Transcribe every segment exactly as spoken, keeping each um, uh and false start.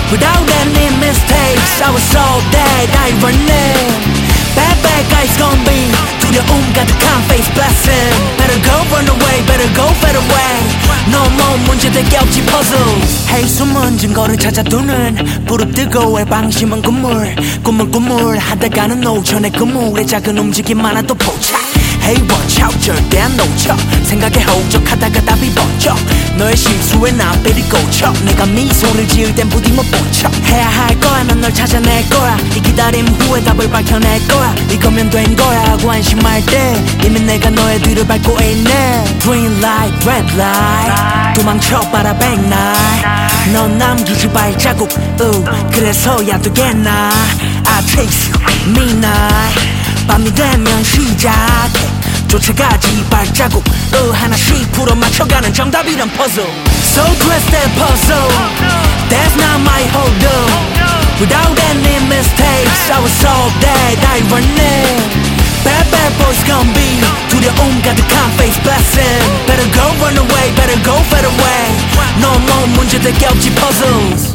Without any mistakes I was all that I running. Bad bad guys gon' be 두려움 가득한 face blessing. Better go run away, better go fade away. No more 문제들 겹치 puzzles. Hey 숨은 증거를 찾아두는 부릅뜨고 왜 방심은 꿈물 꿈을 꿈을 하다가는 노천의 그물에 작은 움직임 하나도 포착. Hey watch out 절대 안 놓쳐. 생각에 혹적하다가 답이 번쩍. 너의 실수에 나 삐리 꽂혀. 내가 미소를 지을 땐 부디 못 본척. 해야 할 거야 난 널 찾아낼 거야. 이 기다림 후에 답을 밝혀낼 거야. 이거면 된 거야 하고 안심할 때 이미 내가 너의 뒤를 밟고 있네. Green light, red light 도망쳐 봐라 백날 넌 남기지 발자국 uh, 그래서야 되겠나. I chase you, midnight 밤이 되면 시작해 쫓아가지 발자국 uh, 하나씩 풀어 맞춰가는 정답이란 puzzle. So twist that puzzle That's not my hold up. Without any mistakes I was all that I running. Bad bad boys gon' be 두려움 가득한 face blessing. Better go run away, better go fade away. No more 문제들 겹치 puzzles.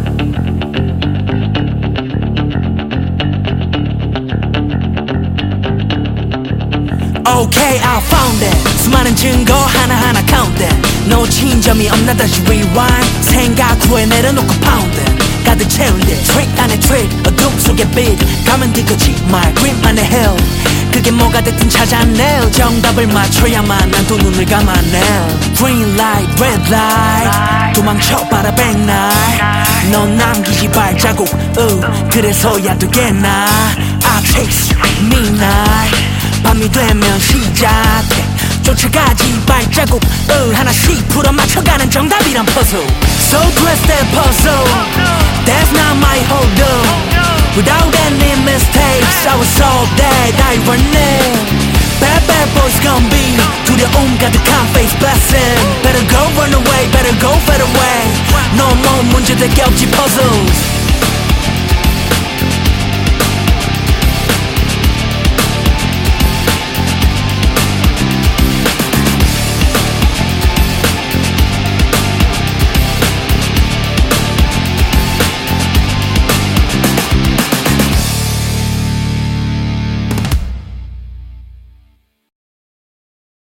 Okay, I found it. 수많은 증거 하나하나 counting. 놓친 점이 없나 다시 rewind. 생각 후에 내려놓고 pounding. 가득 채운 듯 trick 안에 trick 어둠 속에 beat 가면 뒤끝이 my grip 안에 hell. 그게 뭐가 됐든 찾아내 정답을 맞춰야만 난 또 눈을 감아내. Green light, red light 도망쳐 봐라 백날 넌 남기지 발자국 uh, 그래서야 되겠나. I chase you, midnight 밤이 되면 시작해 쫓아가지 발자국 uh, 하나씩 풀어 맞춰가는 정답이란 puzzle. So twist that puzzle That's not my hold up. Without any mistakes I was all that I running. Bad bad boys gon' be 두려움 가득한 face blessing. Better go run away, better go fade away. No more 문제들 겹치 puzzles.